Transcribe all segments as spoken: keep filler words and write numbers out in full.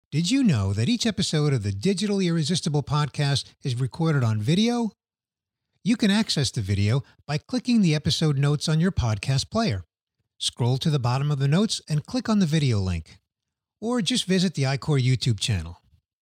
Did you know that each episode of the Digital Irresistible podcast is recorded on video? You can access the video by clicking the episode notes on your podcast player. Scroll to the bottom of the notes and click on the video link. Or just visit the iCor YouTube channel.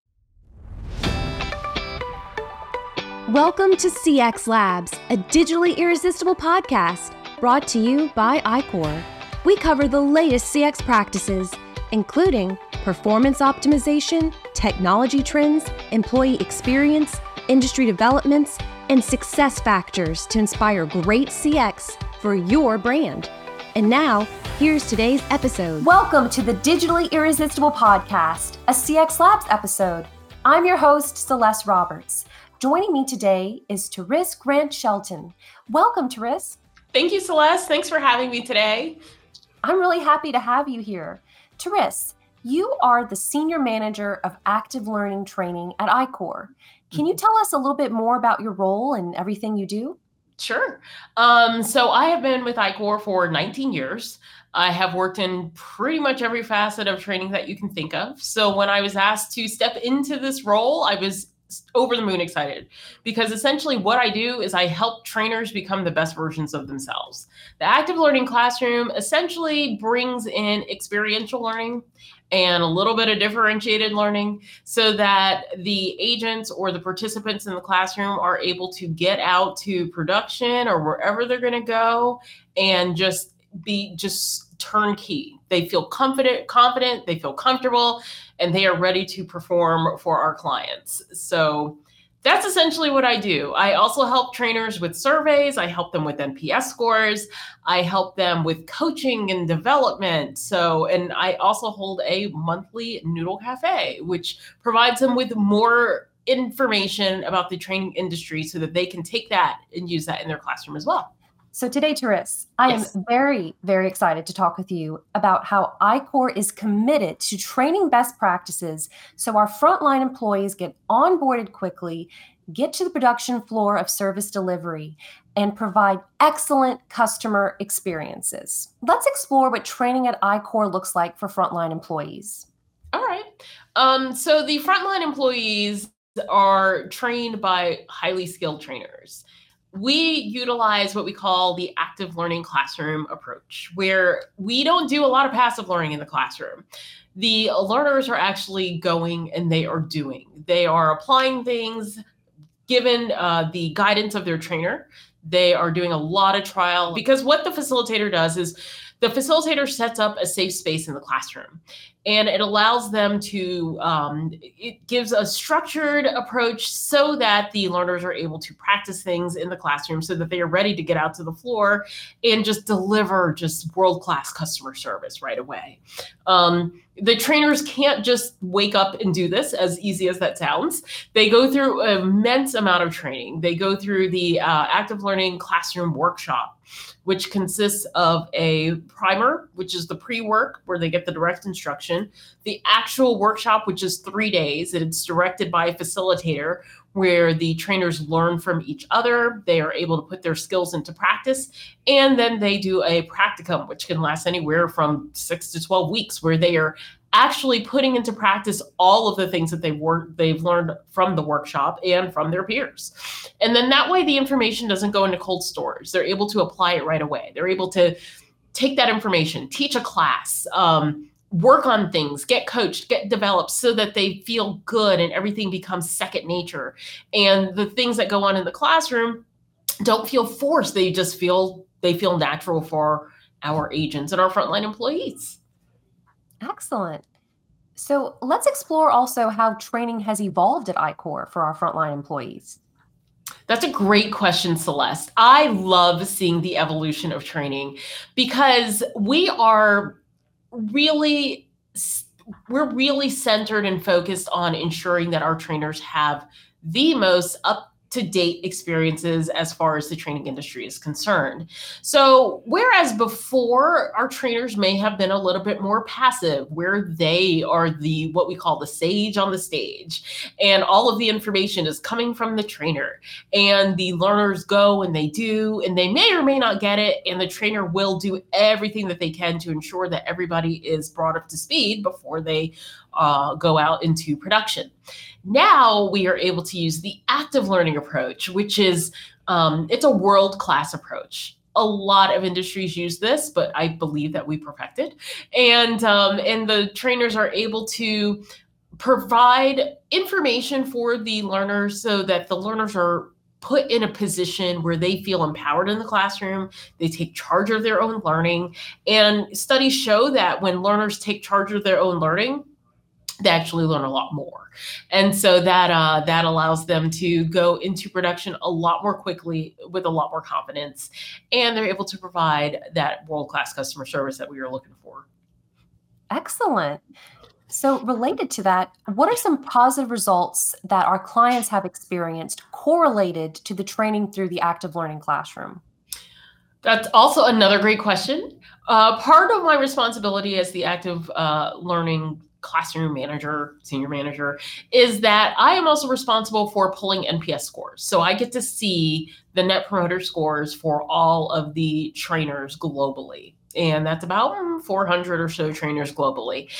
Welcome to C X Labs, a digitally irresistible podcast brought to you by iCor. We cover the latest C X practices, including performance optimization, technology trends, employee experience, industry developments, and success factors to inspire great C X for your brand. And now, here's today's episode. Welcome to the Digitally Irresistible Podcast, a C X Labs episode. I'm your host, Celeste Roberts. Joining me today is Therese Grant Shelton. Welcome, Therese. Thank you, Celeste. Thanks for having me today. I'm really happy to have you here. Therese, you are the Senior Manager of Active Learning Training at iCor. Can you tell us a little bit more about your role and everything you do? Sure. Um, so I have been with iCor for nineteen years. I have worked in pretty much every facet of training that you can think of. So when I was asked to step into this role, I was over the moon excited, because essentially what I do is I help trainers become the best versions of themselves. The Active Learning Classroom essentially brings in experiential learning and a little bit of differentiated learning so that the agents or the participants in the classroom are able to get out to production or wherever they're going to go and just be just turnkey. They feel confident, confident, they feel comfortable, and they are ready to perform for our clients. So that's essentially what I do. I also help trainers with surveys. I help them with N P S scores. I help them with coaching and development. So, and I also hold a monthly Noodle Cafe, which provides them with more information about the training industry so that they can take that and use that in their classroom as well. So today, Therese, I Yes. am very, very excited to talk with you about how iCor is committed to training best practices so our frontline employees get onboarded quickly, get to the production floor of service delivery, and provide excellent customer experiences. Let's explore what training at iCor looks like for frontline employees. All right. Um, so the frontline employees are trained by highly skilled trainers. We utilize what we call the active learning classroom approach, where we don't do a lot of passive learning in the classroom. The learners are actually going and they are doing. They are applying things given uh, the guidance of their trainer. They are doing a lot of trial, because what the facilitator does is the facilitator sets up a safe space in the classroom, and it allows them to, um, it gives a structured approach so that the learners are able to practice things in the classroom so that they are ready to get out to the floor and just deliver just world-class customer service right away. Um, the trainers can't just wake up and do this, as easy as that sounds. They go through an immense amount of training. They go through the uh, Active Learning Classroom Workshop, which consists of a primer, which is the pre-work where they get the direct instruction, the actual workshop, which is three days, and it's directed by a facilitator where the trainers learn from each other. They are able to put their skills into practice, and then they do a practicum, which can last anywhere from six to twelve weeks, where they are actually putting into practice all of the things that they've worked, they've learned from the workshop and from their peers. And then that way the information doesn't go into cold storage. They're able to apply it right away. They're able to take that information, teach a class, um, work on things, get coached, get developed so that they feel good and everything becomes second nature. And the things that go on in the classroom don't feel forced. They just feel, they feel natural for our agents and our frontline employees. Excellent. So let's explore also how training has evolved at iCor for our frontline employees. That's a great question, Celeste. I love seeing the evolution of training because we are really, we're really centered and focused on ensuring that our trainers have the most up to date experiences as far as the training industry is concerned. So whereas before our trainers may have been a little bit more passive, where they are the what we call the sage on the stage, and all of the information is coming from the trainer, and the learners go and they do, and they may or may not get it, and the trainer will do everything that they can to ensure that everybody is brought up to speed before they uh, go out into production. Now we are able to use the active learning approach, which is, um, it's a world-class approach. A lot of industries use this, but I believe that we perfected. And, um, and the trainers are able to provide information for the learners so that the learners are put in a position where they feel empowered in the classroom. They take charge of their own learning. And studies show that when learners take charge of their own learning, they actually learn a lot more. And so that uh, that allows them to go into production a lot more quickly with a lot more confidence. And they're able to provide that world-class customer service that we were looking for. Excellent. So related to that, what are some positive results that our clients have experienced correlated to the training through the active learning classroom? That's also another great question. Uh, part of my responsibility as the active uh, learning classroom manager, senior manager, is that I am also responsible for pulling N P S scores. So I get to see the Net Promoter Scores for all of the trainers globally. And that's about four hundred or so trainers globally.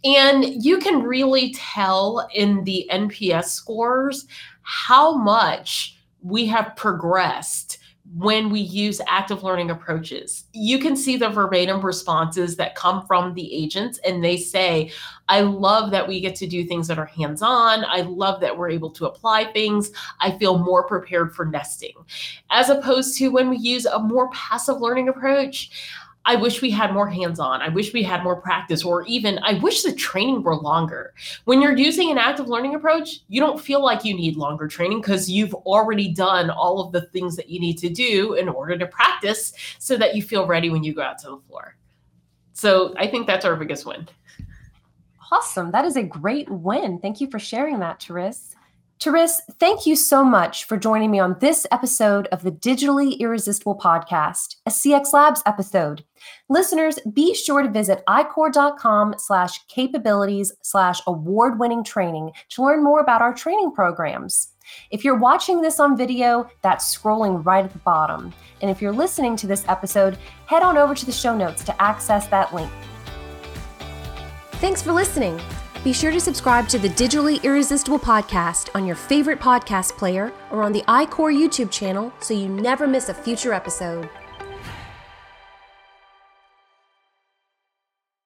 And you can really tell in the N P S scores how much we have progressed when we use active learning approaches. You can see the verbatim responses that come from the agents, and they say, I love that we get to do things that are hands-on. I love that we're able to apply things. I feel more prepared for nesting. As opposed to when we use a more passive learning approach, I wish we had more hands-on. I wish we had more practice, or even I wish the training were longer. When you're using an active learning approach, you don't feel like you need longer training because you've already done all of the things that you need to do in order to practice so that you feel ready when you go out to the floor. So I think that's our biggest win. Awesome. That is a great win. Thank you for sharing that, Therese. Therese, thank you so much for joining me on this episode of the Digitally Irresistible Podcast, a C X Labs episode. Listeners, be sure to visit iCor.com slash capabilities slash award-winning training to learn more about our training programs. If you're watching this on video, that's scrolling right at the bottom. And if you're listening to this episode, head on over to the show notes to access that link. Thanks for listening. Be sure to subscribe to the Digitally Irresistible Podcast on your favorite podcast player or on the iCor YouTube channel so you never miss a future episode.